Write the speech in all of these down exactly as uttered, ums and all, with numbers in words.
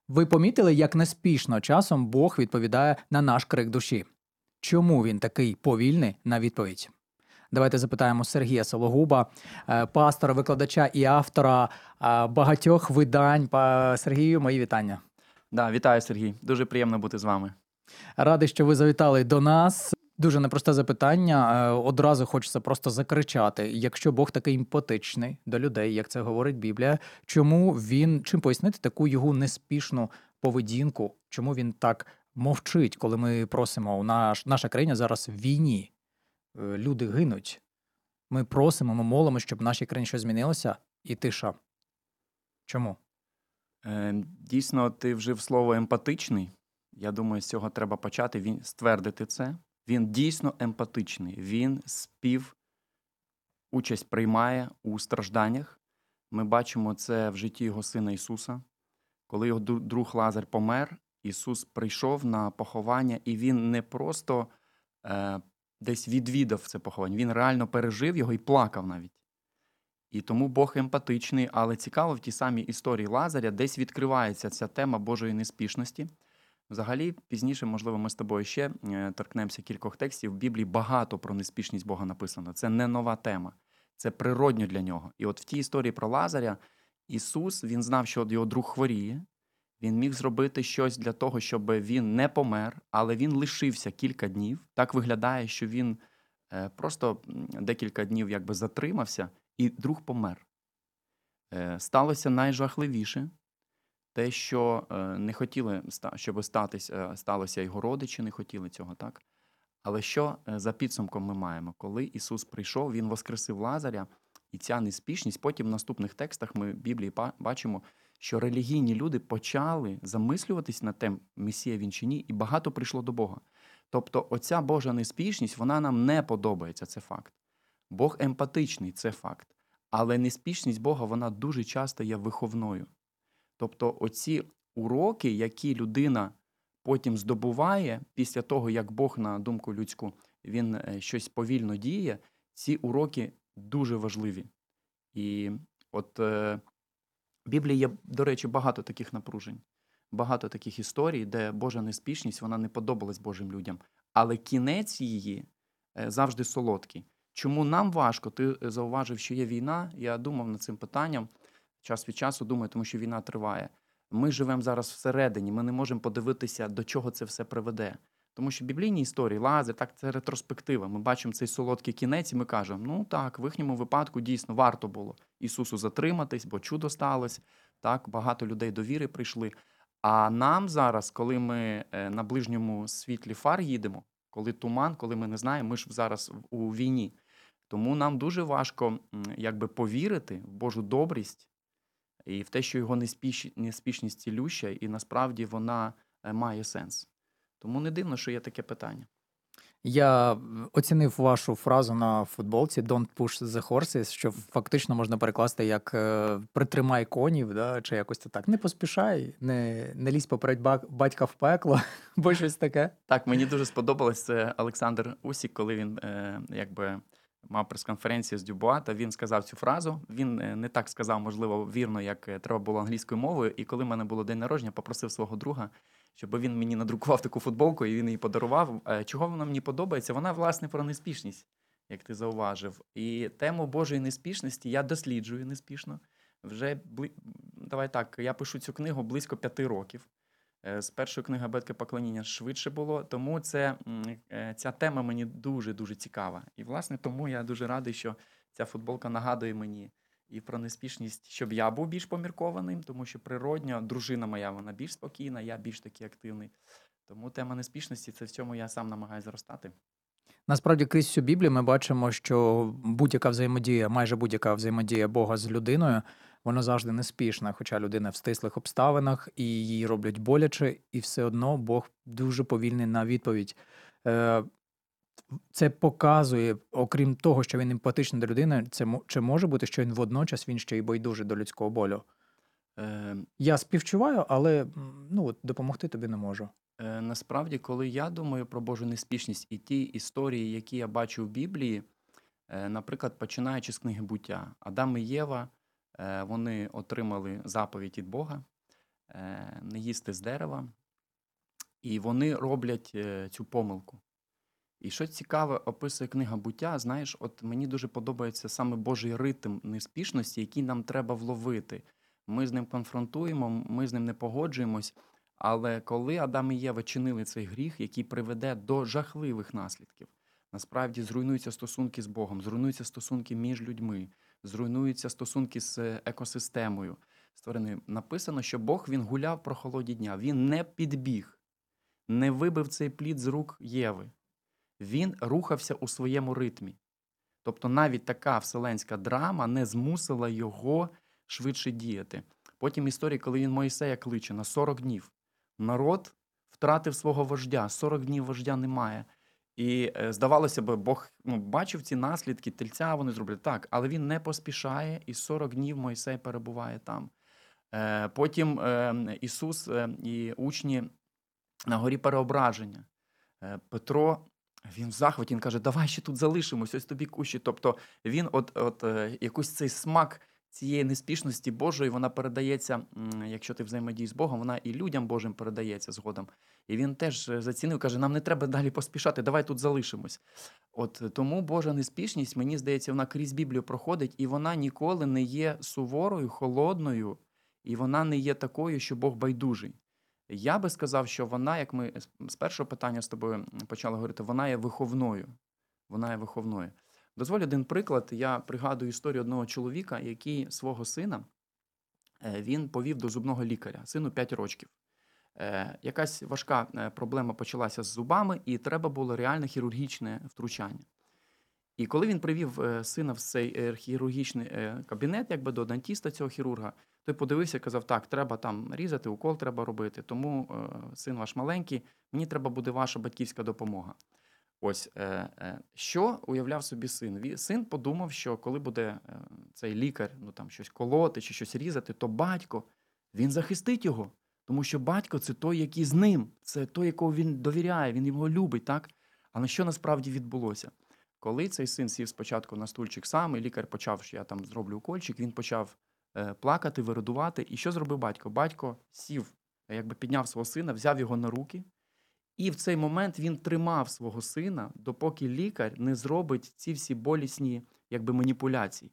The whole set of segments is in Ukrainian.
Ви помітили, як неспішно часом Бог відповідає на наш крик душі? Чому він такий повільний на відповідь? Давайте запитаємо Сергія Сологуба, е, пастора, викладача і автора е, багатьох видань. Па- Сергію, мої вітання. Да, вітаю, Сергій. Дуже приємно бути з вами. Радий, що ви завітали до нас. Дуже непросте запитання. Е, Одразу хочеться просто закричати. Якщо Бог такий емпатичний до людей, як це говорить Біблія, чому він, чим пояснити таку його неспішну поведінку? Чому він так мовчить, коли ми просимо, у наш, наша країна зараз в війні, е, люди гинуть. Ми просимо, ми молимо, щоб в нашій країні щось змінилося, і тиша. Чому? Е, дійсно, ти вжив слово емпатичний. Я думаю, з цього треба почати. Він ствердити це. Він дійсно емпатичний. Він спів участь приймає у стражданнях. Ми бачимо це в житті його сина Ісуса. Коли його дру- друг Лазар помер, Ісус прийшов на поховання, і він не просто е, десь відвідав це поховання, він реально пережив його і плакав навіть. І тому Бог емпатичний, але цікаво, в тій самій історії Лазаря десь відкривається ця тема Божої неспішності. Взагалі, пізніше, можливо, ми з тобою ще е, торкнемося кількох текстів. В Біблії багато про неспішність Бога написано. Це не нова тема, це природньо для нього. І от в тій історії про Лазаря Ісус, він знав, що його друг хворіє, він міг зробити щось для того, щоб він не помер, але він лишився кілька днів. Так виглядає, що він е, просто м, декілька днів якби затримався, і друг помер. Е, Сталося найжахливіше, те, що е, не хотіли, ста- щоб статись, е, сталося, його родичі не хотіли цього, так? Але що е, за підсумком ми маємо? Коли Ісус прийшов, Він воскресив Лазаря, і ця неспішність, потім в наступних текстах ми в Біблії па- бачимо, що релігійні люди почали замислюватись над тим, Месія він чи ні, і багато прийшло до Бога. Тобто оця Божа неспішність, вона нам не подобається, це факт. Бог емпатичний, це факт. Але неспішність Бога, вона дуже часто є виховною. Тобто оці уроки, які людина потім здобуває після того, як Бог, на думку людську, він е, щось повільно діє, ці уроки дуже важливі. І от е, в Біблії є, до речі, багато таких напружень, багато таких історій, де Божа неспішність, вона не подобалась Божим людям. Але кінець її е, завжди солодкий. Чому нам важко? Ти е, зауважив, що є війна. Я думав над цим питанням. Час від часу думаю, тому що війна триває. Ми живемо зараз всередині, ми не можемо подивитися, до чого це все приведе. Тому що біблійні історії, Лазар, так, це ретроспектива. Ми бачимо цей солодкий кінець, і ми кажемо, ну так, в їхньому випадку дійсно варто було Ісусу затриматись, бо чудо сталося. Так, багато людей до віри прийшли. А нам зараз, коли ми е, на ближньому світлі фар їдемо, коли туман, коли ми не знаємо, ми ж зараз в- у війні. Тому нам дуже важко м, якби повірити в Божу добрість і в те, що його неспіш... неспішність цілюща, і насправді вона е, має сенс. Тому не дивно, що є таке питання. Я е, оцінив вашу фразу на футболці «Don't push the horses», що фактично можна перекласти як е, «притримай конів», да, чи якось це так. Не поспішай, не, не лізь поперед ба- батька в пекло, бо щось таке. Так, мені дуже сподобалось це Олександр Усік, коли він е, якби мав прес-конференцію з Дюбуа, та він сказав цю фразу. Він е, не так сказав, можливо, вірно, як е, треба було англійською мовою. І коли в мене було день народження, попросив свого друга, щоб він мені надрукував таку футболку, і він її подарував. Е, Чого вона мені подобається? Вона, власне, про неспішність, як ти зауважив. І тему Божої неспішності я досліджую неспішно. Вже бли... давай так, я пишу цю книгу близько п'яти років. Е, З першої книги «Абетки поклоніння» швидше було, тому це, м, е, ця тема мені дуже-дуже цікава. І, власне, тому я дуже радий, що ця футболка нагадує мені і про неспішність, щоб я був більш поміркованим, тому що природньо, дружина моя, вона більш спокійна, я більш такий активний. Тому тема неспішності – це в цьому я сам намагаюся зростати. Насправді, крізь всю Біблію ми бачимо, що будь-яка взаємодія, майже будь-яка взаємодія Бога з людиною, вона завжди неспішна, хоча людина в стислих обставинах і їй роблять боляче, і все одно Бог дуже повільний на відповідь. Е, Це показує, окрім того, що він емпатичний до людини, це мо- чи може бути, що він водночас він ще й байдужий до людського болю. Е, Я співчуваю, але м, ну, от, допомогти тобі не можу. Е, Насправді, коли я думаю про Божу неспішність і ті історії, які я бачу в Біблії, е, наприклад, починаючи з книги «Буття», Адам і Єва, е, вони отримали заповідь від Бога, е, не їсти з дерева. І вони роблять е, цю помилку. І що цікаве, описує книга «Буття», знаєш, от мені дуже подобається саме Божий ритм неспішності, який нам треба вловити. Ми з ним конфронтуємо, ми з ним не погоджуємось, але коли Адам і Єва чинили цей гріх, який приведе до жахливих наслідків, насправді зруйнуються стосунки з Богом, зруйнуються стосунки між людьми, зруйнуються стосунки з екосистемою створеною. Написано, що Бог, він гуляв про холоді дня, він не підбіг, не вибив цей плід з рук Єви. Він рухався у своєму ритмі. Тобто навіть така вселенська драма не змусила його швидше діяти. Потім історія, коли він Мойсея кличе на сорок днів. Народ втратив свого вождя, сорок днів вождя немає. І е, здавалося б, Бог ну, бачив ці наслідки, тельця вони зроблять. Так, але він не поспішає, і сорок днів Мойсей перебуває там. Е, потім е, Ісус е, і учні на горі переображення. Е, Петро, він в захваті, він каже, давай ще тут залишимось, ось тобі кущі. Тобто він от, от е, якийсь цей смак цієї неспішності Божої, вона передається, м, якщо ти взаємодієш з Богом, вона і людям Божим передається згодом. І він теж е, зацінив, каже, нам не треба далі поспішати, давай тут залишимось. От е, тому Божа неспішність, мені здається, вона крізь Біблію проходить, і вона ніколи не є суворою, холодною, і вона не є такою, що Бог байдужий. Я би сказав, що вона, як ми з- з першого питання з тобою почали говорити, вона є виховною. Вона є виховною. Дозволь один приклад. Я пригадую історію одного чоловіка, який свого сина е, він повів до зубного лікаря. Сину п'ять років. Е, Якась важка е, проблема почалася з зубами, і треба було реальне хірургічне втручання. І коли він привів е, сина в цей е, хірургічний е, кабінет, якби до дантіста цього хірурга, той подивився і казав, так, треба там різати, укол треба робити, тому е, син ваш маленький, мені треба буде ваша батьківська допомога. Ось, е, е, що уявляв собі син? Ві- Син подумав, що коли буде е, цей лікар, ну там щось колоти чи щось різати, то батько, він захистить його. Тому що батько – це той, який з ним, це той, якого він довіряє, він його любить, так? Але що насправді відбулося? Коли цей син сів спочатку на стульчик сам, і лікар почав, що я там зроблю укольчик, він почав е, плакати, виридувати. І що зробив батько? Батько сів, е, якби підняв свого сина, взяв його на руки, і в цей момент він тримав свого сина, допоки лікар не зробить ці всі болісні якби, маніпуляції.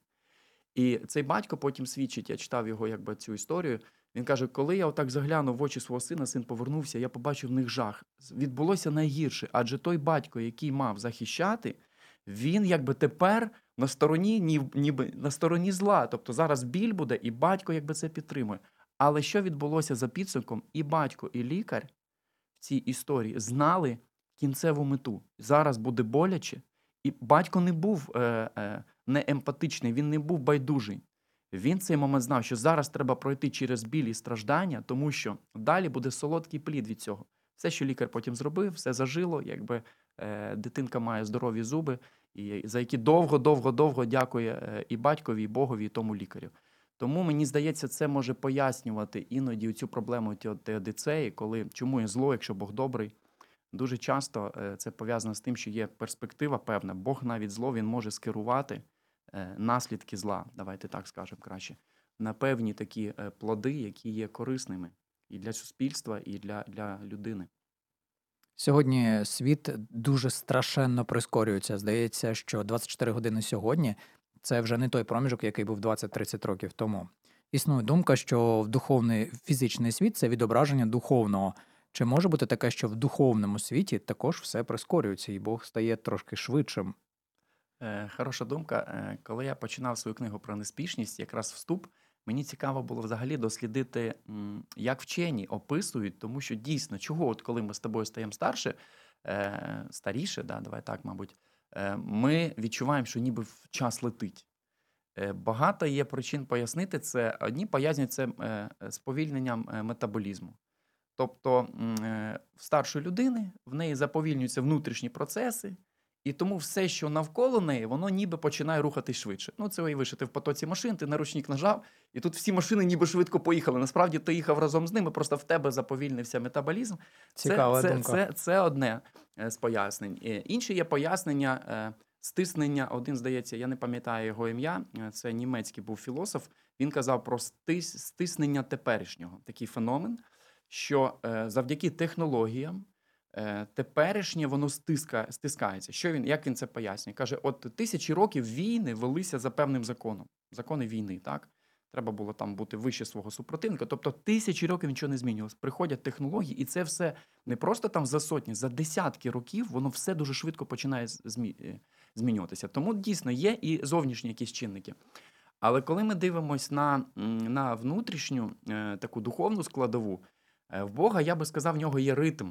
І цей батько потім свідчить, я читав його якби, цю історію, він каже, коли я отак заглянув в очі свого сина, син повернувся, я побачив в них жах. Відбулося найгірше, адже той батько, який мав захищати, він якби тепер на стороні, нів- ніби на стороні зла. Тобто зараз біль буде, і батько якби це підтримує. Але що відбулося за підсумком? І батько, і лікар в цій історії знали кінцеву мету. Зараз буде боляче. І батько не був е, е, не емпатичний, він не був байдужий. Він в цей момент знав, що зараз треба пройти через біль і страждання, тому що далі буде солодкий плід від цього. Все, що лікар потім зробив, все зажило, якби е, дитинка має здорові зуби, і за які довго-довго-довго дякує е, і батькові, і Богові, і тому лікарю. Тому, мені здається, це може пояснювати іноді цю проблему теодицеї, коли чому є зло, якщо Бог добрий. Дуже часто е, це пов'язано з тим, що є перспектива певна. Бог навіть зло, він може скерувати е, наслідки зла, давайте так скажемо краще, на певні такі е, плоди, які є корисними і для суспільства, і для, для людини. Сьогодні світ дуже страшенно прискорюється. Здається, що двадцять чотири години сьогодні – це вже не той проміжок, який був двадцять-тридцять років тому. Існує думка, що в духовний фізичний світ – це відображення духовного. Чи може бути таке, що в духовному світі також все прискорюється, і Бог стає трошки швидшим? Е, Хороша думка. Е, Коли я починав свою книгу про неспішність, якраз вступ, мені цікаво було взагалі дослідити, м, як вчені описують, тому що дійсно, чого, от коли ми з тобою стаємо старше, е, старіше, да, давай так, мабуть, е, ми відчуваємо, що ніби в час летить. Е, Багато є причин пояснити це. Одні пояснюють це е, сповільненням е, метаболізму. Тобто м, е, в старшої людини в неї заповільнюються внутрішні процеси, і тому все, що навколо неї, воно ніби починає рухатись швидше. Ну, це уяви, що ти в потоці машин, ти на ручник нажав, і тут всі машини ніби швидко поїхали. Насправді ти їхав разом з ними, просто в тебе заповільнився метаболізм. Це, Цікава це, думка. це, це одне е, з пояснень. Е, Інше є пояснення е, стиснення, один, здається, я не пам'ятаю його ім'я, е, це німецький був філософ, він казав про стис, стиснення теперішнього, такий феномен, що е, завдяки технологіям е, теперішнє воно стиска, стискається. Що він, як він це пояснює? Каже, от тисячі років війни велися за певним законом, закони війни, так? Треба було там бути вище свого супротивника. Тобто тисячі років нічого не змінювалось. Приходять технології, і це все не просто там за сотні, за десятки років воно все дуже швидко починає змі- е, змінюватися. Тому дійсно є і зовнішні якісь чинники. Але коли ми дивимося на, м, на внутрішню е, таку духовну складову, е, в Бога, я би сказав, в нього є ритм.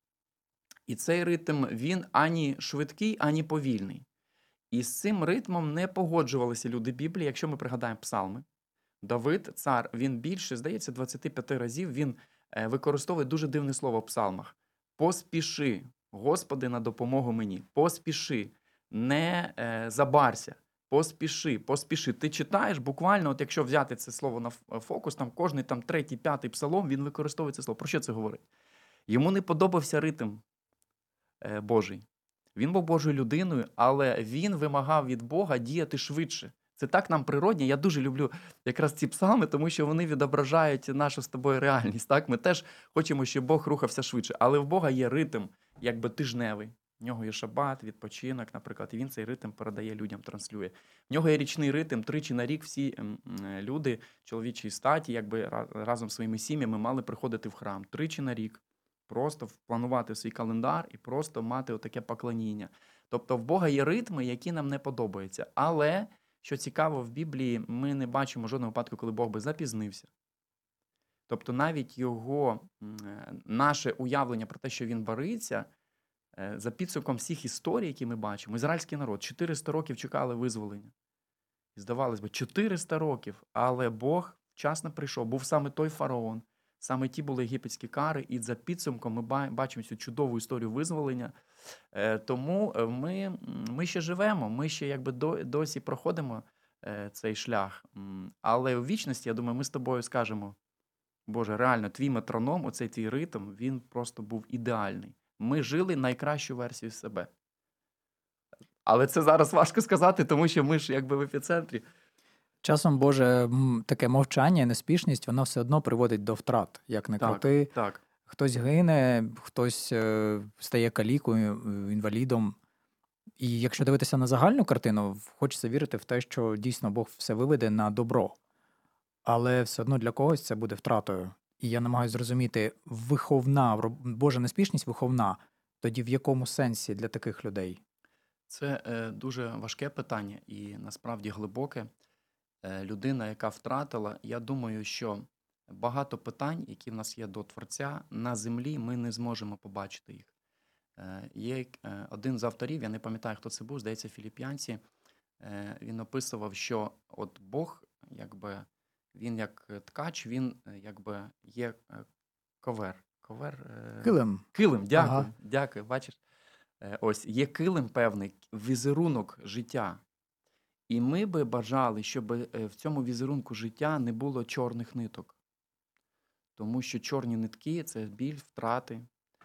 І цей ритм, він ані швидкий, ані повільний. І з цим ритмом не погоджувалися люди Біблії, якщо ми пригадаємо псалми. Давид, цар, він більше, здається, двадцять п'ять разів він е, використовує дуже дивне слово в псалмах. Поспіши, Господи, на допомогу мені. Поспіши, не е, забарся. Поспіши, поспіши. Ти читаєш буквально, от якщо взяти це слово на ф- фокус, там кожний там третій, п'ятий псалом, він використовує це слово. Про що це говорить? Йому не подобався ритм е, Божий. Він був Божою людиною, але він вимагав від Бога діяти швидше. Це так нам природні. Я дуже люблю якраз ці псалми, тому що вони відображають нашу з тобою реальність. Так? Ми теж хочемо, щоб Бог рухався швидше. Але в Бога є ритм, якби тижневий. В нього є шабат, відпочинок, наприклад, і він цей ритм передає людям, транслює. В нього є річний ритм, тричі на рік всі м, м, люди чоловічої статі, якби ра- разом з своїми сім'ями мали приходити в храм. Тричі на рік. Просто планувати свій календар і просто мати отаке поклоніння. Тобто в Бога є ритми, які нам не подобаються. Але, що цікаво, в Біблії ми не бачимо жодного випадку, коли Бог би запізнився. Тобто навіть його, м, е, наше уявлення про те, що він бориться, е, за підсумком всіх історій, які ми бачимо, ізраїльський народ чотириста років чекали визволення. І здавалось би, чотириста років, але Бог вчасно прийшов. Був саме той фараон, саме ті були єгипетські кари, і за підсумком ми ба- бачимо цю чудову історію визволення. Е, Тому е, ми, м, ми ще живемо, ми ще якби до- досі проходимо е, цей шлях. М, Але у вічності, я думаю, ми з тобою скажемо, Боже, реально, твій метроном, оцей твій ритм, він просто був ідеальний. Ми жили найкращу версію себе. Але це зараз важко сказати, тому що ми ж якби в епіцентрі. Часом, Боже, м, таке мовчання, неспішність, воно все одно приводить до втрат, як не Так, крути. так. Хтось гине, хтось е, стає калікою, е, інвалідом. І якщо дивитися на загальну картину, в- хочеться вірити в те, що дійсно Бог все виведе на добро. Але все одно для когось це буде втратою. І я намагаюся зрозуміти, виховна, роб- Божа неспішність виховна. Тоді в якому сенсі для таких людей? Це е, дуже важке питання і насправді глибоке. Е, людина, яка втратила, я думаю, що багато питань, які в нас є до Творця, на землі ми не зможемо побачити їх. Е, є е, один з авторів, я не пам'ятаю, хто це був, здається, філіп'янці. Е, він описував, що от Бог, якби він як е, ткач, він е, якби є е, ковер. Ковер. е, Килим. Килим, дякую, Ага. дякую. Бачиш, Е, ось є килим певний, візерунок життя. І ми би бажали, щоб е, в цьому візерунку життя не було чорних ниток. Тому що чорні нитки це біль, втрати.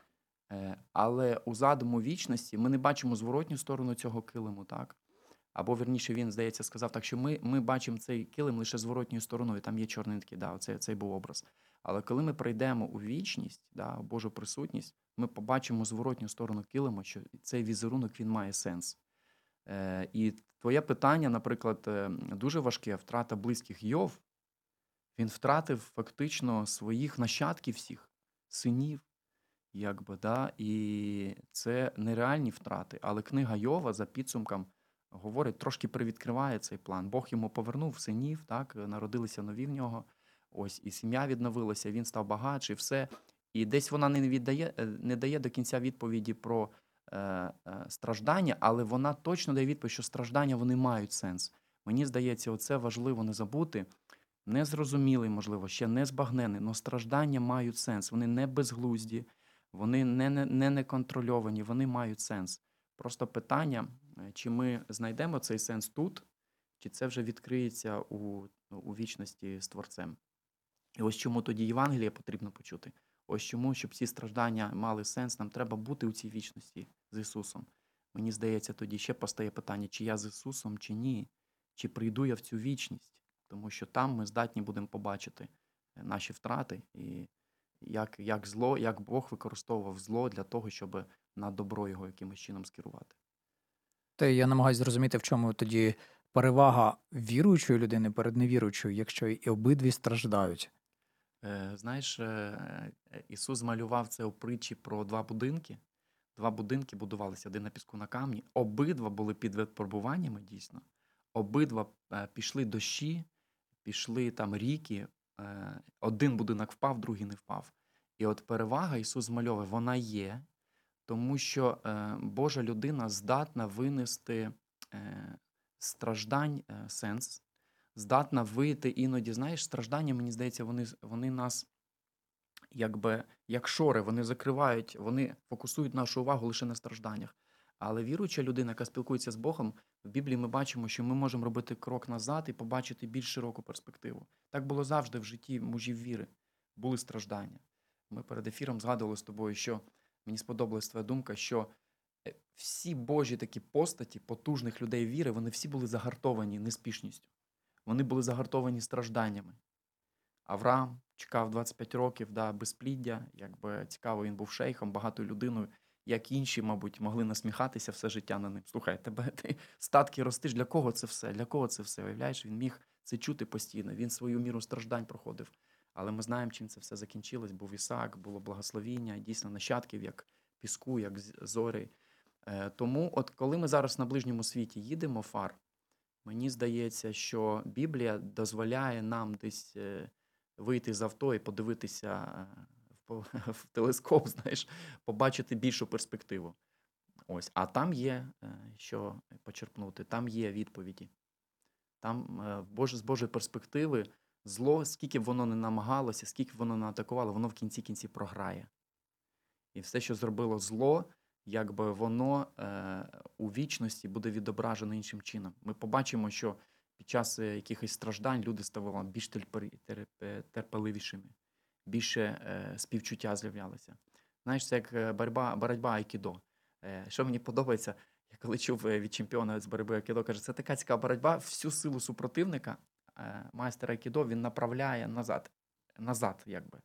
Е, Але у задуму вічності ми не бачимо зворотню сторону цього килиму, так? Або, вірніше, він, здається, сказав так, що ми, ми бачимо цей килим лише зворотньою стороною, там є чорні нитки, да, оце, цей був образ. Але коли ми прийдемо у вічність, да, у Божу присутність, ми побачимо зворотню сторону килиму, що цей візерунок, він має сенс. Е, І твоє питання, наприклад, е, дуже важке, втрата близьких. Йов, він втратив фактично своїх нащадків всіх, синів, якби, да, і це нереальні втрати. Але книга Йова за підсумком говорить, трошки привідкриває цей план. Бог йому повернув синів, так, народилися нові в нього, ось, і сім'я відновилася, він став багатший, все. І десь вона не віддає, е, не дає до кінця відповіді про е, е, страждання, але вона точно дає відповідь, що страждання, вони мають сенс. Мені здається, оце важливо не забути. Незрозумілий, можливо, ще не збагнений, але страждання мають сенс. Вони не безглузді, вони не, не, не неконтрольовані, вони мають сенс. Просто питання, е, чи ми знайдемо цей сенс тут, чи це вже відкриється у, у вічності з Творцем. І ось чому тоді Євангеліє потрібно почути. Ось чому, щоб ці страждання мали сенс, нам треба бути у цій вічності з Ісусом. Мені здається, тоді ще постає питання, чи я з Ісусом, чи ні, чи прийду я в цю вічність, тому що там ми здатні будемо побачити е, наші втрати і як, як зло, як Бог використовував зло для того, щоб на добро його якимось чином скерувати. Та я намагаюся зрозуміти, в чому тоді перевага віруючої людини перед невіруючою, якщо і обидві страждають. Е, Знаєш, е, е, Ісус змалював це у притчі про два будинки. Два будинки будувалися, один на піску, на камні. Обидва були під випробуваннями, дійсно. Обидва е, пішли дощі, пішли там ріки. Е, Один будинок впав, другий не впав. І от перевага Ісус змальовує, вона є, тому що е, Божа людина здатна винести е, страждань е, сенс, здатна вийти іноді, знаєш, страждання, мені здається, вони, вони нас якби як шори, вони закривають, вони фокусують нашу увагу лише на стражданнях. Але віруюча людина, яка спілкується з Богом, в Біблії ми бачимо, що ми можемо робити крок назад і побачити більш широку перспективу. Так було завжди в житті мужів віри. Були страждання. Ми перед ефіром згадували з тобою, що мені сподобалась твоя думка, що е, всі Божі такі постаті потужних людей віри, вони всі були загартовані неспішністю. Вони були загартовані стражданнями. Авраам чекав двадцять п'ять років, да, безпліддя, якби цікаво, він був шейхом, багатою людиною, як інші, мабуть, могли насміхатися все життя на ним. Слухай, тебе ти статки ростиш, для кого це все? Для кого це все? Уявляєш, він міг це чути постійно, він свою міру страждань проходив. Але ми знаємо, чим це все закінчилось. Був Ісаак, було благословіння, дійсно нащадків, як піску, як з- зорі. Е, Тому, от коли ми зараз на ближньому світі їдемо, фар, мені здається, що Біблія дозволяє нам десь е, вийти з авто і подивитися е, в, по- в телескоп, знаєш, побачити більшу перспективу. Ось, а там є е, що почерпнути, там є відповіді. Там е, Боже, з Божої перспективи зло, скільки б воно не намагалося, скільки б воно не атакувало, воно в кінці кінці програє. І все, що зробило зло, якби воно е, у вічності буде відображено іншим чином. Ми побачимо, що під час е, якихось страждань люди ставали більш терпер- терпе- терпеливішими, більше е, співчуття з'являлося. Знаєш, це як е, боротьба, боротьба айкідо. Е, що мені подобається, я коли чув е, від чемпіона з боротьби айкідо, каже, це така цікава боротьба, всю силу супротивника е, майстер айкідо він направляє назад, назад, якби.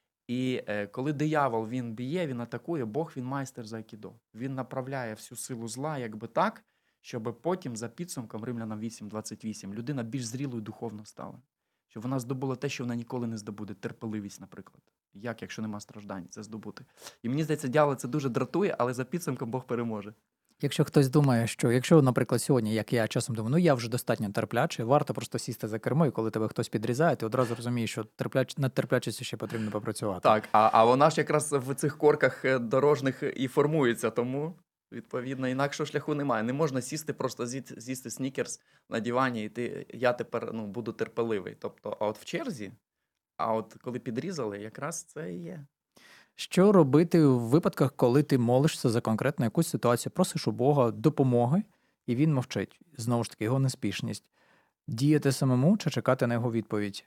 І е, коли диявол він б'є, він атакує, Бог він майстер з айкідо. Він направляє всю силу зла, якби так, щоб потім за підсумком Римлянам вісім двадцять вісім людина більш зрілою духовно стала. Щоб вона здобула те, що вона ніколи не здобуде. Терпеливість, наприклад. Як, якщо нема страждань, це здобути. І мені здається, дьявол це дуже дратує, але за підсумком Бог переможе. Якщо хтось думає, що якщо, наприклад, сьогодні, як я часом думаю, ну я вже достатньо терплячий, варто просто сісти за кермо, і коли тебе хтось підрізає, ти одразу розумієш, що терпляч... над терплячістю ще потрібно попрацювати. Так, а, а вона ж якраз в цих корках е, дорожніх і формується, тому, відповідно, інакшого шляху немає. Не можна сісти, просто з'їсти, з'їсти снікерс на дивані, і ти, я тепер ну, буду терпеливий. Тобто, а от в черзі, а от коли підрізали, якраз це і є. Що робити в випадках, коли ти молишся за конкретну якусь ситуацію, просиш у Бога допомоги, і він мовчить? Знову ж таки, його неспішність. Діяти самому чи чекати на його відповідь?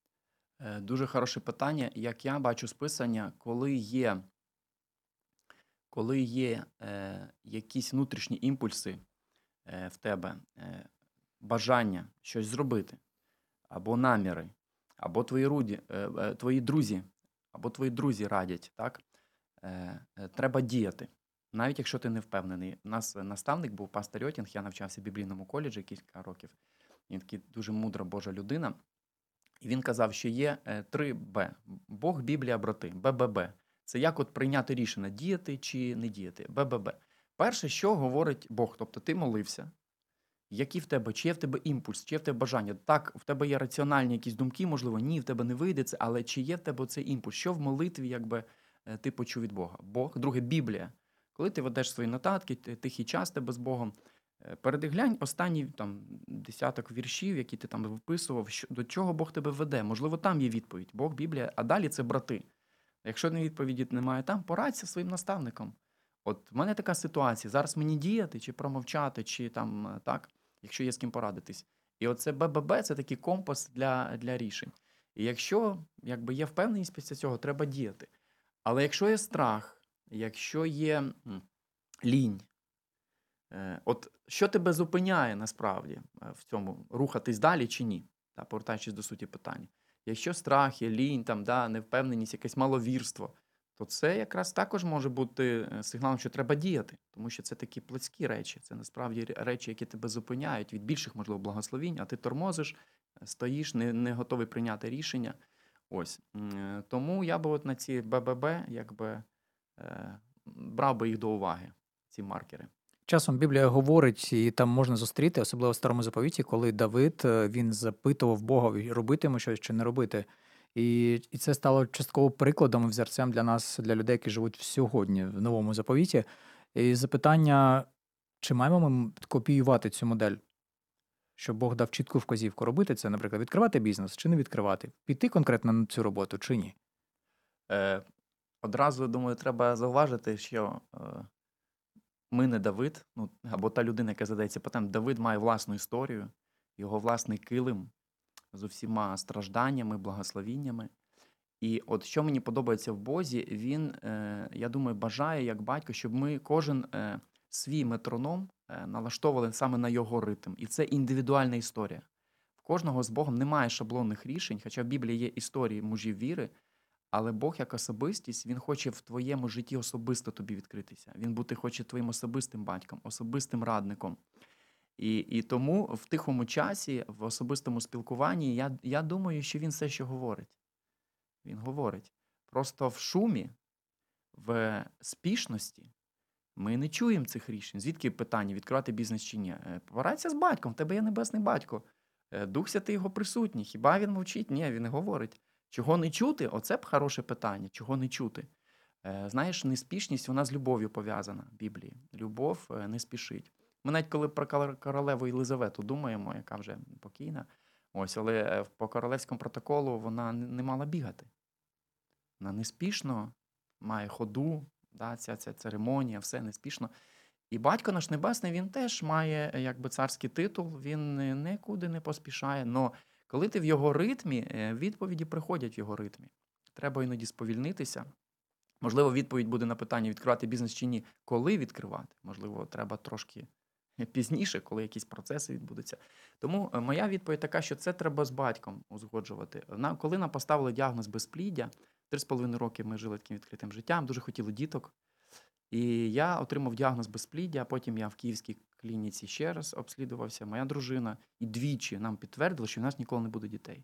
Е, Дуже хороше питання. Як я бачу з Писання, коли є, коли є е, якісь внутрішні імпульси е, в тебе, е, бажання щось зробити, або наміри, або твої, руді, е, е, твої друзі, або твої друзі радять, так? Е, е, Треба діяти. Навіть якщо ти не впевнений. У нас е, наставник був пастор Йотінг, я навчався в біблійному коледжі кілька років. Він такий дуже мудра Божа людина. І він казав, що є е, три Б. Бог, Біблія, брати. Б Б Б. Це як от прийняти рішення, діяти чи не діяти. Б Б Б. Перше, що говорить Бог. Тобто ти молився. Які в тебе, чи є в тебе імпульс, чи є в тебе бажання? Так, в тебе є раціональні якісь думки, можливо, ні, в тебе не вийде це, але чи є в тебе цей імпульс? Що в молитві, якби е, ти почув від Бога? Бог. Друге, Біблія. Коли ти ведеш свої нотатки, ти- тихий час тебе з Богом, е, передиглянь останні там десяток віршів, які ти там виписував, що, до чого Бог тебе веде. Можливо, там є відповідь. Бог, Біблія, а далі це брати. Якщо не відповіді немає там, порадься своїм наставником. От в мене така ситуація. Зараз мені діяти, чи промовчати, чи там е, так, якщо є з ким порадитись. І оце Б Б Б – це такий компас для, для рішень. І якщо якби є впевненість після цього, треба діяти. Але якщо є страх, якщо є м, лінь, Е, От що тебе зупиняє насправді е, в цьому рухатись далі чи ні? Та, повертаючись до суті питання. Якщо страх, є лінь, там, да, невпевненість, якесь маловірство, то це якраз також може бути е, сигналом, що треба діяти, тому що це такі плотські речі, це насправді ре- речі, які тебе зупиняють від більших, можливо, благословінь, а ти тормозиш, е, стоїш, не, не готовий прийняти рішення. Ось. М, е, Тому я би от на ці БББ якби е, брав би їх до уваги, ці маркери. Часом Біблія говорить, і там можна зустріти, особливо в Старому Заповіті, коли Давид е, він запитував Бога, робити йому щось чи не робити. І, і це стало частково прикладом і взірцем для нас, для людей, які живуть сьогодні в Новому Заповіті. І запитання, чи маємо ми копіювати цю модель, щоб Бог дав чітку вказівку робити це, наприклад, відкривати бізнес чи не відкривати, піти конкретно на цю роботу чи ні. Е, Одразу, думаю, треба зауважити, що е, ми не Давид, ну, або та людина, яка задається питанням. Давид має власну історію, його власний килим з усіма стражданнями, благословіннями. І от що мені подобається в Бозі, він, е, я думаю, бажає, як батько, щоб ми кожен е, свій метроном е, налаштовували саме на його ритм. І це індивідуальна історія. В кожного з Богом немає шаблонних рішень, хоча в Біблії є історії мужів віри, але Бог як особистість, Він хоче в твоєму житті особисто тобі відкритися. Він бути хоче твоїм особистим батьком, особистим радником. І, і тому в тихому часі, в особистому спілкуванні, я, я думаю, що він все, що говорить. Він говорить. Просто в шумі, в спішності ми не чуємо цих рішень. Звідки питання, відкривати бізнес чи ні? Е, Порадься з батьком, в тебе є небесний батько. Е, Дух Святий його присутній. Хіба він мовчить? Ні, він говорить. Чого не чути? Оце б хороше питання. Чого не чути? Е, Знаєш, неспішність, вона з любов'ю пов'язана в Біблії. Любов е, не спішить. Ми навіть коли про кор- королеву Єлизавету думаємо, яка вже покійна, ось, але е, по королевському протоколу вона не не мала бігати. Вона неспішно має ходу, да, ця, ця церемонія, все неспішно. І батько наш Небесний, він теж має е, якби царський титул, він е, нікуди не поспішає. Но коли ти в його ритмі, е, відповіді приходять в його ритмі. Треба іноді сповільнитися. Можливо, відповідь буде на питання, відкривати бізнес чи ні. Коли відкривати? Можливо, треба трошки пізніше, коли якісь процеси відбудуться. Тому е, моя відповідь така, що це треба з батьком узгоджувати. На, коли нам поставили діагноз безпліддя, три з половиною роки ми жили таким відкритим життям, дуже хотіли діток. І я отримав діагноз безпліддя, а потім я в київській клініці ще раз обслідувався, моя дружина, і двічі нам підтвердили, що в нас ніколи не буде дітей.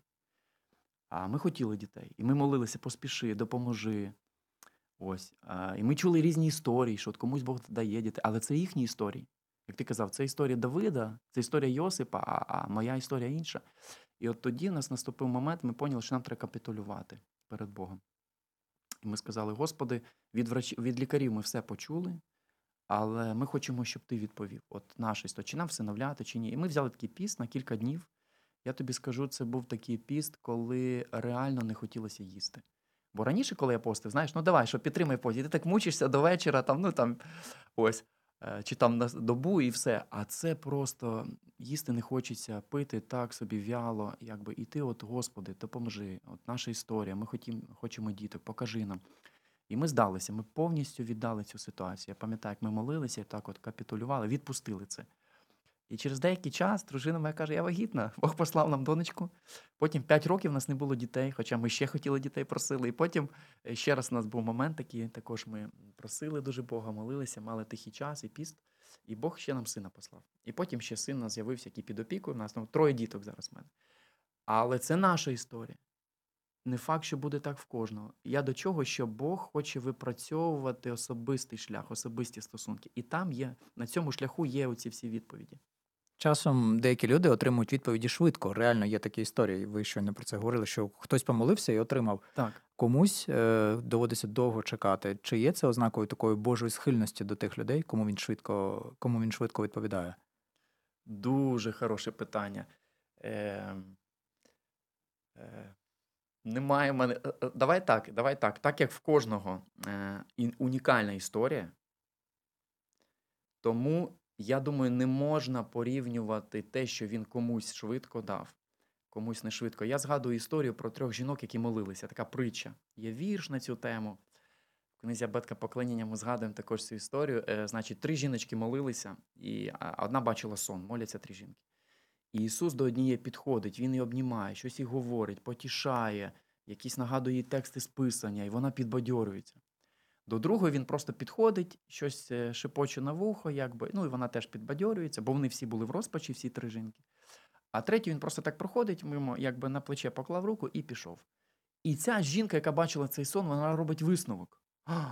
А ми хотіли дітей. І ми молилися, поспіши, допоможи. Ось. А, І ми чули різні історії, що от комусь Бог дає дітей, але це їхні історії. Як ти казав, це історія Давида, це історія Йосипа, а, а моя історія інша. І от тоді в нас наступив момент, ми поняли, що нам треба капітулювати перед Богом. І ми сказали: Господи, від врач... від лікарів ми все почули, але ми хочемо, щоб ти відповів. От наша історія, чи нам всиновляти, чи ні. І ми взяли такий піст на кілька днів. Я тобі скажу, це був такий піст, коли реально не хотілося їсти. Бо раніше, коли я постив, знаєш, ну давай, що підтримай пост, і ти так мучишся до вечора, там, ну там, ось, е, чи там на добу і все. А це просто їсти не хочеться, пити так собі вяло, якби, і ти, от, Господи, допоможи, от наша історія, ми хотім, хочемо діток, покажи нам. І ми здалися, ми повністю віддали цю ситуацію. Я пам'ятаю, як ми молилися, і так от капітулювали, відпустили це. І через деякий час дружина моя каже: я вагітна, Бог послав нам донечку. Потім п'ять років у нас не було дітей, хоча ми ще хотіли дітей, просили. І потім е, ще раз у нас був момент такий, також ми просили дуже Бога, молилися, мали тихий час і піст, і Бог ще нам сина послав. І потім ще син у нас з'явився, який під опікою, у нас ну, троє діток зараз в мене. Але це наша історія. Не факт, що буде так в кожного. Я до чого, що Бог хоче випрацьовувати особистий шлях, особисті стосунки. І там є, на цьому шляху є оці всі відповіді. Часом деякі люди отримують відповіді швидко. Реально є такі історії. Ви щойно про це говорили, що хтось помолився і отримав. Так. Комусь е, доводиться довго чекати. Чи є це ознакою такої Божої схильності до тих людей, кому він швидко, кому він швидко відповідає? Дуже хороше питання. Е, е, немає в мене. е, е, Давай так, давай так. Так як в кожного е, ін- унікальна історія, тому я думаю, не можна порівнювати те, що він комусь швидко дав, комусь не швидко. Я згадую історію про трьох жінок, які молилися. Така притча. Є вірш на цю тему. В книзі Абетка поклоніння ми згадуємо також цю історію. Е, значить, три жіночки молилися, і а, одна бачила сон, моляться три жінки. І Ісус до однієї підходить, Він її обнімає, щось їй говорить, потішає, якісь нагадує їй тексти з Писання, і вона підбадьорюється. До другої він просто підходить, щось е, шепоче на вухо, якби, ну і вона теж підбадьорюється, бо вони всі були в розпачі, всі три жінки. А третю він просто так проходить, мимо, якби на плече поклав руку і пішов. І ця жінка, яка бачила цей сон, вона робить висновок. А,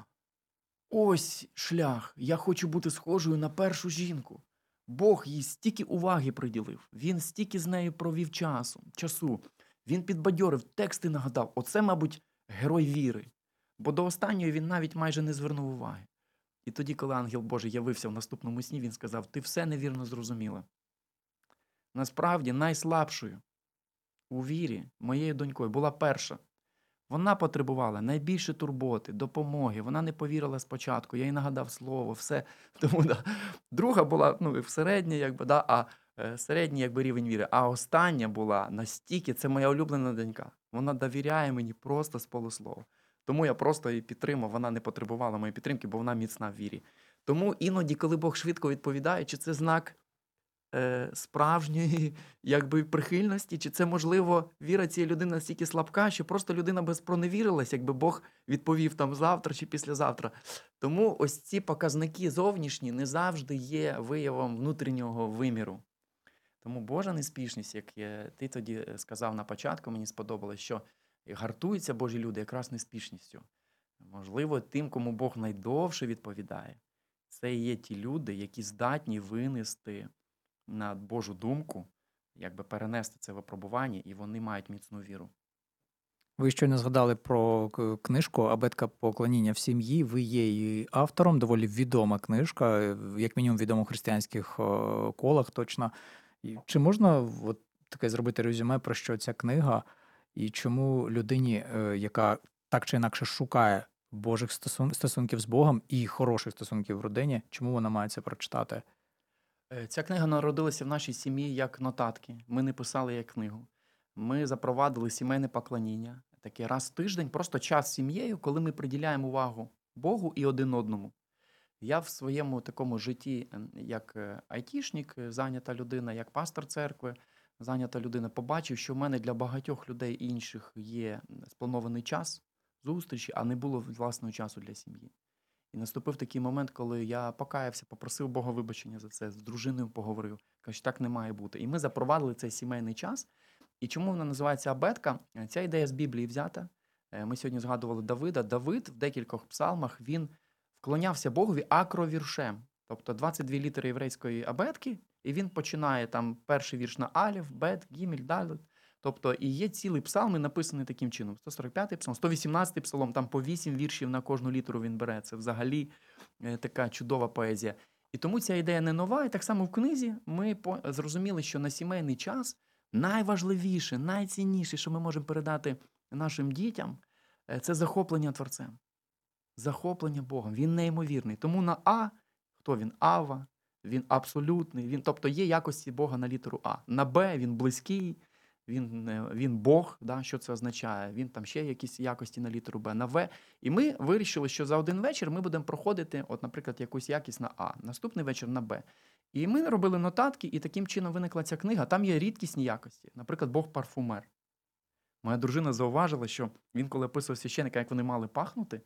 ось шлях, я хочу бути схожою на першу жінку. Бог їй стільки уваги приділив, він стільки з нею провів часу, часу. Він підбадьорив, тексти нагадав. Оце, мабуть, герой віри. Бо до останньої він навіть майже не звернув уваги. І тоді, коли ангел Божий явився в наступному сні, він сказав: ти все невірно зрозуміла. Насправді, найслабшою у вірі моєю донькою була перша. Вона потребувала найбільше турботи, допомоги. Вона не повірила спочатку, я їй нагадав слово, все. Тому да. Друга була ну, середня, якби, да, а е, середній якби, рівень віри. А остання була настільки, це моя улюблена донька. Вона довіряє мені просто з полуслова. Тому я просто її підтримав, вона не потребувала моєї підтримки, бо вона міцна в вірі. Тому іноді, коли Бог швидко відповідає, чи це знак е, справжньої якби, прихильності, чи це, можливо, віра цієї людини настільки слабка, що просто людина би спроневірилась, якби Бог відповів там завтра чи післязавтра. Тому ось ці показники зовнішні не завжди є виявом внутрішнього виміру. Тому Божа неспішність, як я- ти тоді сказав на початку, мені сподобалось, що гартуються Божі люди якраз неспішністю. Можливо, тим, кому Бог найдовше відповідає, це і є ті люди, які здатні винести на Божу думку, якби перенести це випробування, і вони мають міцну віру. Ви щойно згадали про к- книжку «Абетка поклоніння в сім'ї». Ви є її автором, доволі відома книжка, е, як мінімум відома в християнських е, колах точно. І чи можна от таке зробити резюме, про що ця книга, і чому людині, е, яка так чи інакше шукає Божих стосун- стосунків з Богом і хороших стосунків в родині, чому вона має це прочитати? Е, Ця книга народилася в нашій сім'ї як нотатки. Ми не писали як книгу. Ми запровадили сімейне поклоніння. Таке раз в тиждень, просто час з сім'єю, коли ми приділяємо увагу Богу і один одному. Я в своєму такому житті, ем, як е, айтішник, е, зайнята людина, як пастор церкви, зайнята людина, побачив, що в мене для багатьох людей інших є м, спланований час зустрічі, а не було власного часу для сім'ї. І наступив такий момент, коли я покаявся, попросив Бога вибачення за це, з дружиною поговорив. Кажу, так не має бути. І ми запровадили цей сімейний час. І чому вона називається абетка? Е, Ця ідея з Біблії взята. Е, Ми сьогодні згадували Давида. Давид в декількох псалмах він вклонявся Богові акровіршем. Тобто двадцять дві літери єврейської абетки, і він починає там перший вірш на алів, бет, гімель, далет. Тобто і є цілий псалми, написаний таким чином. сто сорок п'ятий псалом, сто вісімнадцятий псалом, там по вісім віршів на кожну літеру він бере. Це взагалі е, така чудова поезія. І тому ця ідея не нова. І так само в книзі ми по- зрозуміли, що на сімейний час найважливіше, найцінніше, що ми можемо передати нашим дітям, е, це захоплення Творцем. Захоплення Богом. Він неймовірний. Тому на А, хто він? Ава, він абсолютний. Він, тобто є якості Бога на літеру А. На Б він близький, він, е, він Бог. Да, що це означає? Він там ще якісь якості на літеру Б. На В. І ми вирішили, що за один вечір ми будемо проходити, от, наприклад, якусь якість на А, наступний вечір на Б. І ми робили нотатки, і таким чином виникла ця книга. Там є рідкісні якості. Наприклад, Бог парфумер. Моя дружина зауважила, що він, коли описував священника, як вони мали пахнути,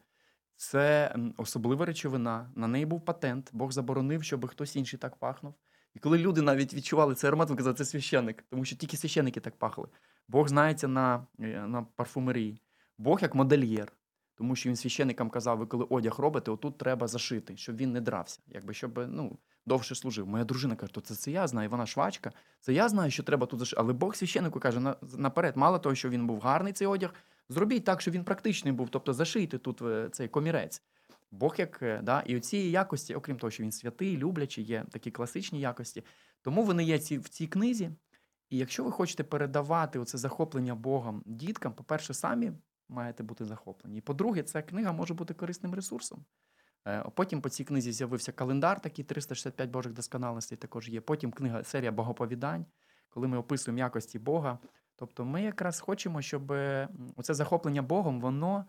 це м, особлива речовина, на неї був патент, Бог заборонив, щоб хтось інший так пахнув. І коли люди навіть відчували цей аромат, вони казали, це священник, тому що тільки священники так пахли. Бог знається на, е, на парфумерії. Бог як модельєр, тому що він священникам казав, ви коли одяг робите, отут треба зашити, щоб він не дрався, якби, щоб ну, довше служив. Моя дружина каже, то це, це я знаю, вона швачка, це я знаю, що треба тут зашити. Але Бог священнику каже, на, наперед, мало того, що він був гарний цей одяг, зробіть так, щоб він практичний був, тобто зашийте тут е, цей комірець. Бог як, е, да, і оці якості, окрім того, що він святий, люблячий, є такі класичні якості, тому вони є ці, в цій книзі. І якщо ви хочете передавати оце захоплення Богом діткам, по-перше, самі маєте бути захоплені. І по-друге, ця книга може бути корисним ресурсом. Е, Потім по цій книзі з'явився календар, такий триста шістдесят п'ять Божих досконалостей також є. Потім книга, серія Богоповідань, коли ми описуємо якості Бога. Тобто ми якраз хочемо, щоб м, оце захоплення Богом, воно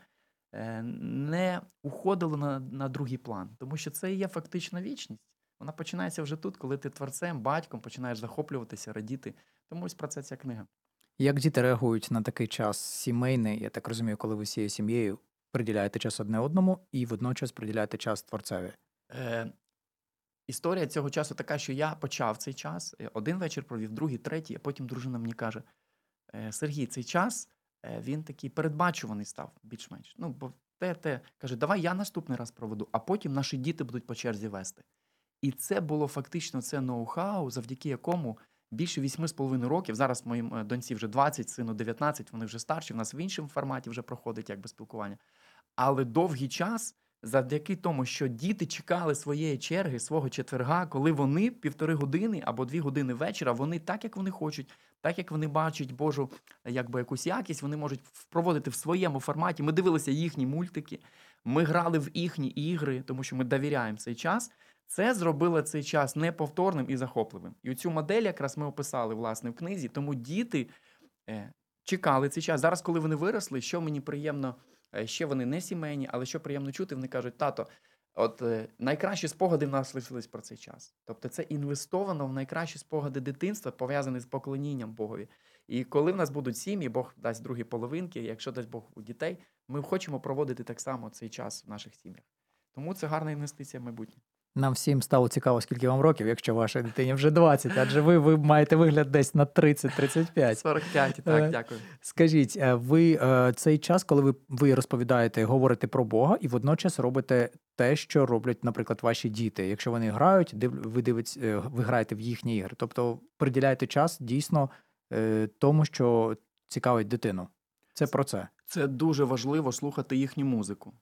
е, не уходило на, на другий план. Тому що це і є фактична вічність. Вона починається вже тут, коли ти творцем, батьком починаєш захоплюватися, радіти. Тому ось про це ця книга. Як діти реагують на такий час сімейний, я так розумію, коли ви всією сім'єю приділяєте час одне одному і водночас приділяєте час творцеві? Е, Історія цього часу така, що я почав цей час, е, один вечір провів, другий, третій, а потім дружина мені каже: «Е, Сергій, цей час е, він такий передбачуваний став більш-менш. Ну, бо те, те, каже, давай я наступний раз проведу, а потім наші діти будуть по черзі вести. І це було фактично це ноу-хау, завдяки якому більше вісьми з половиною років, зараз моїм е, доньці вже двадцять, сину дев'ятнадцять, вони вже старші, в нас в іншому форматі вже проходить якби спілкування. Але довгий час, завдяки тому, що діти чекали своєї черги, свого четверга, коли вони півтори години або дві години вечора, вони так, як вони хочуть, так, як вони бачать Божу якби якусь якість, вони можуть в- проводити в своєму форматі. Ми дивилися їхні мультики, ми грали в їхні ігри, тому що ми довіряємо цей час. Це зробило цей час неповторним і захопливим. І цю модель якраз ми описали, власне, в книзі, тому діти е, чекали цей час. Зараз, коли вони виросли, що мені приємно, е, ще вони не сімейні, але що приємно чути, вони кажуть: тато, от е, найкращі спогади в нас лишились про цей час. Тобто це інвестовано в найкращі спогади дитинства, пов'язані з поклонінням Богові. І коли в нас будуть сім'ї, Бог дасть другі половинки, якщо дасть Бог у дітей, ми хочемо проводити так само цей час в наших сім'ях. Тому це гарна інвестиція в майбутнє. Нам всім стало цікаво, скільки вам років, якщо вашій дитині вже двадцять, адже ви, ви маєте вигляд десь на тридцять тридцять п'ять. сорок п'ять, Е, так, дякую. Скажіть, е, ви е, цей час, коли ви, ви розповідаєте, говорите про Бога і водночас робите те, що роблять, наприклад, ваші діти. Якщо вони грають, див, ви, дивитесь, е, ви граєте в їхні ігри. Тобто приділяєте час дійсно е, тому, що цікавить дитину. Це про це. Це дуже важливо слухати їхню музику.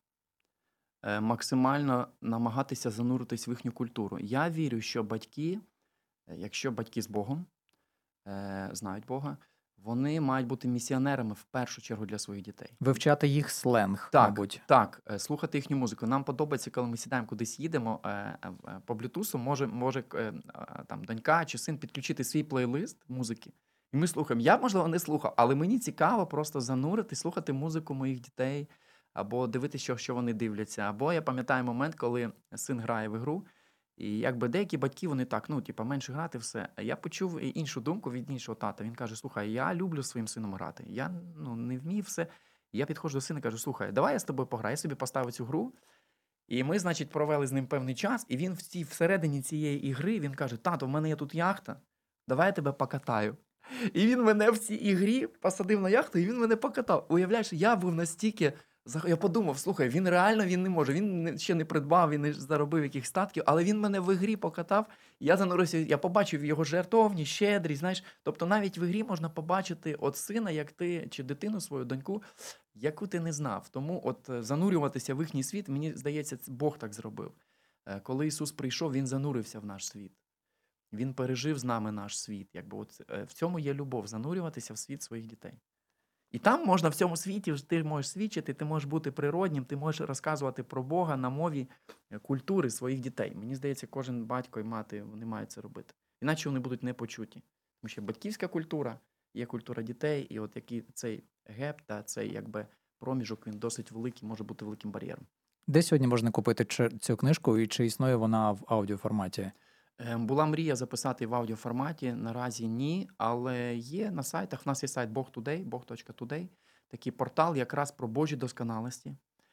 Е, Максимально намагатися зануритись в їхню культуру. Я вірю, що батьки, е, якщо батьки з Богом, е, знають Бога, вони мають бути місіонерами в першу чергу для своїх дітей. Вивчати їх сленг, Так, мабуть. так, е, слухати їхню музику. Нам подобається, коли ми сідаємо кудись їдемо, е, е, е, по блютусу може, може е, е, там донька чи син підключити свій плейлист музики. І ми слухаємо. Я, можливо, не слухав, але мені цікаво просто занурити, слухати музику моїх дітей, або дивитися, що, що вони дивляться. Або я пам'ятаю момент, коли син грає в ігру, і якби деякі батьки, вони так, ну, типа, менше грати, все. А я почув і іншу думку від іншого тата. Він каже: слухай, я люблю зі своїм сином грати. Я, ну, не вмів все. Я підходжу до сина і кажу: слухай, давай я з тобою пограю. Я собі поставив цю гру. І ми, значить, провели з ним певний час, і він в цій, всередині цієї ігри, він каже: тато, в мене є тут яхта, давай я тебе покатаю. І він мене в цій ігрі посадив на яхту, і він мене покатав. Уявляєш, я був настільки... зах- Я подумав: слухай, він реально він не може, він не- ще не придбав, він не заробив якихось статків, але він мене в ігрі покатав, я занурився, я побачив його жертовність, щедрість, знаєш. Тобто навіть в ігрі можна побачити от сина, як ти, чи дитину, свою доньку, яку ти не знав. Тому от е, занурюватися в їхній світ, мені здається, це Бог так зробив. Е, Коли Ісус прийшов, Він занурився в наш світ. Він пережив з нами наш світ. Якби от, е, в цьому є любов, занурюватися в світ своїх дітей. І там можна в цьому світі, ж ти можеш свідчити, ти можеш бути природнім, ти можеш розказувати про Бога на мові е, культури своїх дітей. Мені здається, кожен батько і мати, вони мають це робити. Іначе вони будуть непочуті. Тому що батьківська культура, є культура дітей, і от який цей геп та цей якби проміжок, він досить великий, може бути великим бар'єром. Де сьогодні можна купити чи- цю книжку і чи існує вона в аудіоформаті? Е, Була мрія записати в аудіоформаті, наразі ні, але є на сайтах. У нас є сайт Бог Today, бог точка today, такий портал якраз про Божі досконалості.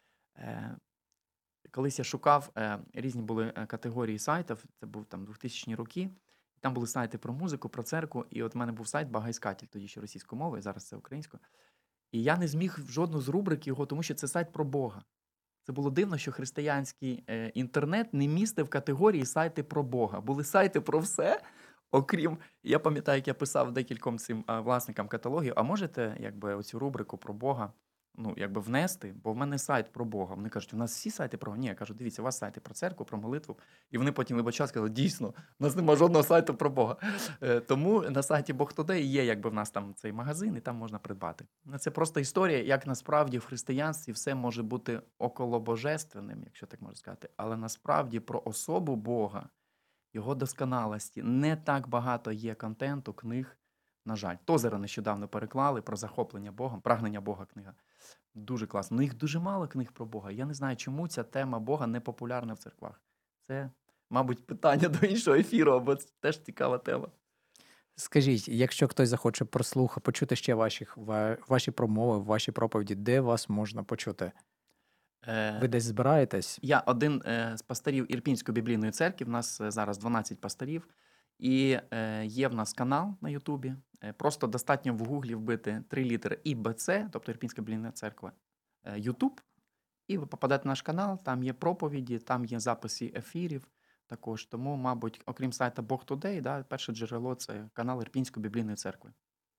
Е, Колись я шукав, е, різні були е, категорії сайтів, це був там двохтисячні роки, і там були сайти про музику, про церкву, і от в мене був сайт Багаіскатель, тоді ще російською мовою, зараз це українською. І я не зміг в жодну з рубрик його, тому що це сайт про Бога. Це було дивно, що християнський е, інтернет не містив категорії сайти про Бога. Були сайти про все, окрім, я пам'ятаю, як я писав декільком цим а, власникам каталогів: а можете якби оцю рубрику про Бога, ну, якби внести, бо в мене сайт про Бога. Вони кажуть: у нас всі сайти про Бога. Ні, я кажу: дивіться, у вас сайти про церкву, про молитву. І вони потім вибачали, сказали: дійсно, у нас немає жодного сайту про Бога. Е, Тому на сайті Бог Today є, якби в нас там цей магазин, і там можна придбати. Ну, це просто історія, як насправді в християнстві все може бути околобожественним, якщо так можна сказати, але насправді про особу Бога, його досконалості не так багато є контенту, книг На жаль. Тозера нещодавно переклали про захоплення Богом, прагнення Бога книга. Дуже класно. Ну, їх дуже мало книг про Бога. Я не знаю, чому ця тема Бога не популярна в церквах. Це, мабуть, питання до іншого ефіру, бо це теж цікава тема. Скажіть, якщо хтось захоче прослухати, почути ще ваші, ваші промови, ваші проповіді, де вас можна почути? Е, Ви десь збираєтесь? Я один е, з пасторів Ірпінської біблійної церкви, в нас е, зараз дванадцять пасторів, і е, є в нас канал на Ютубі. Е, просто достатньо в гуглі вбити три літери І Б Ц, тобто Ірпінська біблійна церква, е, Ютуб, і ви попадаєте на наш канал, там є проповіді, там є записи ефірів також. Тому, мабуть, окрім сайта Бог Тудей, да, перше джерело – це канал Ірпінської біблійної церкви.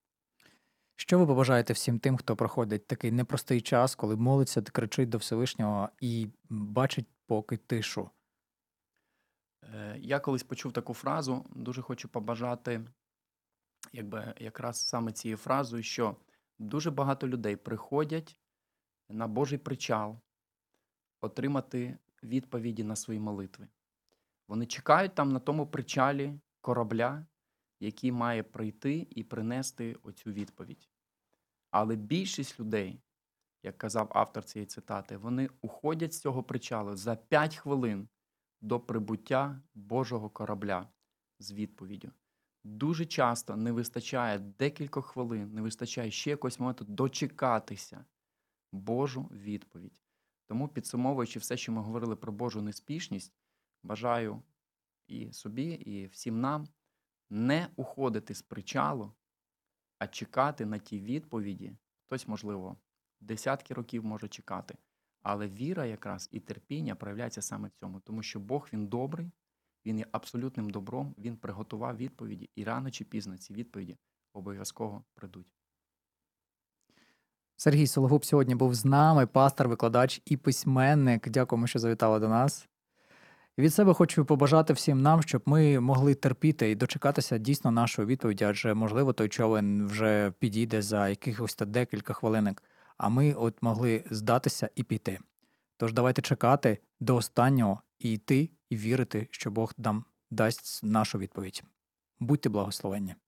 Що ви побажаєте всім тим, хто проходить такий непростий час, коли молиться, кричить до Всевишнього і бачить поки тишу? Е, Я колись почув таку фразу, дуже хочу побажати, якби якраз саме цією фразою, що дуже багато людей приходять на Божий причал отримати відповіді на свої молитви. Вони чекають там на тому причалі корабля, який має прийти і принести оцю відповідь. Але більшість людей, як казав автор цієї цитати, вони уходять з цього причалу за п'ять хвилин до прибуття Божого корабля з відповіддю. Дуже часто не вистачає декількох хвилин, не вистачає ще якогось моменту дочекатися Божу відповідь. Тому, підсумовуючи все, що ми говорили про Божу неспішність, бажаю і собі, і всім нам не уходити з причалу, а чекати на ті відповіді. Хтось, можливо, десятки років може чекати. Але віра якраз і терпіння проявляється саме в цьому. Тому що Бог, Він добрий, Він є абсолютним добром, Він приготував відповіді, і рано чи пізно ці відповіді обов'язково прийдуть. Сергій Сологуб сьогодні був з нами, пастор, викладач і письменник. Дякуємо, що завітали до нас. Від себе хочу побажати всім нам, щоб ми могли терпіти і дочекатися дійсно нашої відповіді, адже, можливо, той човен вже підійде за якихось та декілька хвилинок, а ми от могли здатися і піти. Тож давайте чекати до останнього і йти, і вірити, що Бог нам дасть нашу відповідь. Будьте благословенні.